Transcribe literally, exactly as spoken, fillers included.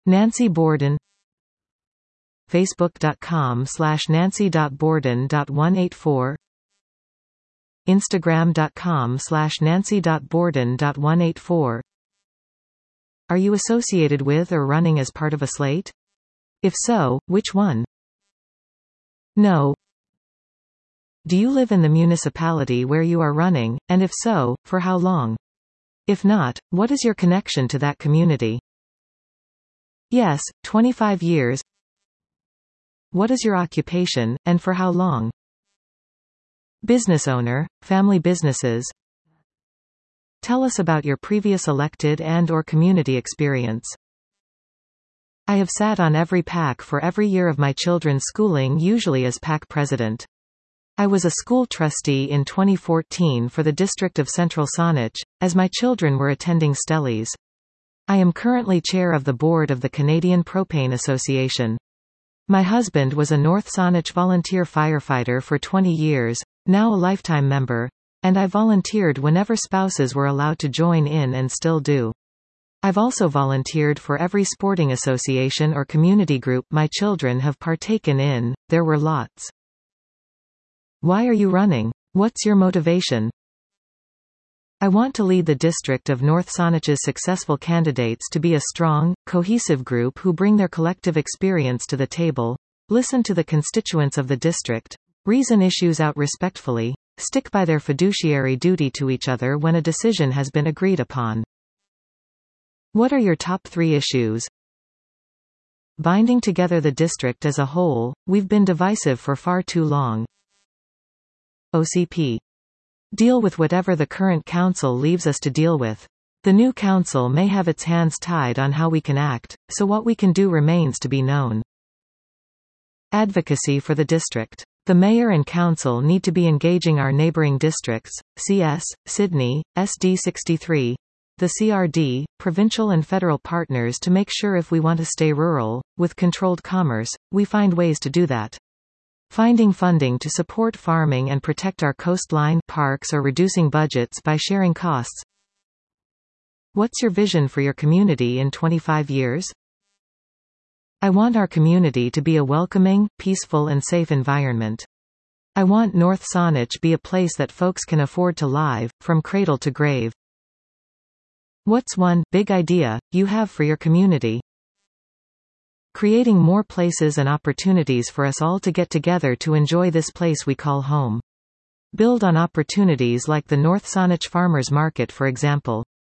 Nancy Borden. Facebook.com slash Nancy.Borden.one eight four. Instagram.com slash Nancy.Borden.one eight four. Are you associated with or running as part of a slate? If so, which one? No. Do you live in the municipality where you are running, and if so, for how long? If not, what is your connection to that community? Yes, twenty-five years. What is your occupation, and for how long? Business owner, family businesses. Tell us about your previous elected and or community experience. I have sat on every PAC for every year of my children's schooling, usually as PAC president. I was a school trustee in twenty fourteen for the district of Central Saanich, as my children were attending Stellies. I am currently chair of the board of the Canadian Propane Association. My husband was a North Saanich volunteer firefighter for twenty years, now a lifetime member, and I volunteered whenever spouses were allowed to join in and still do. I've also volunteered for every sporting association or community group my children have partaken in. There were lots. Why are you running? What's your motivation? I want to lead the district of North Saanich's successful candidates to be a strong, cohesive group who bring their collective experience to the table, listen to the constituents of the district, reason issues out respectfully, stick by their fiduciary duty to each other when a decision has been agreed upon. What are your top three issues? Binding together the district as a whole. We've been divisive for far too long. O C P. Deal with whatever the current council leaves us to deal with. The new council may have its hands tied on how we can act, so what we can do remains to be known. Advocacy for the district. The mayor and council need to be engaging our neighbouring districts, C S, Sydney, S D sixty-three, the C R D, provincial and federal partners to make sure if we want to stay rural, with controlled commerce, we find ways to do that. Finding funding to support farming and protect our coastline, parks, or reducing budgets by sharing costs. What's your vision for your community in twenty-five years? I want our community to be a welcoming, peaceful and safe environment. I want North Saanich be a place that folks can afford to live, from cradle to grave. What's one big idea you have for your community? Creating more places and opportunities for us all to get together to enjoy this place we call home. Build on opportunities like the North Saanich Farmers Market, for example.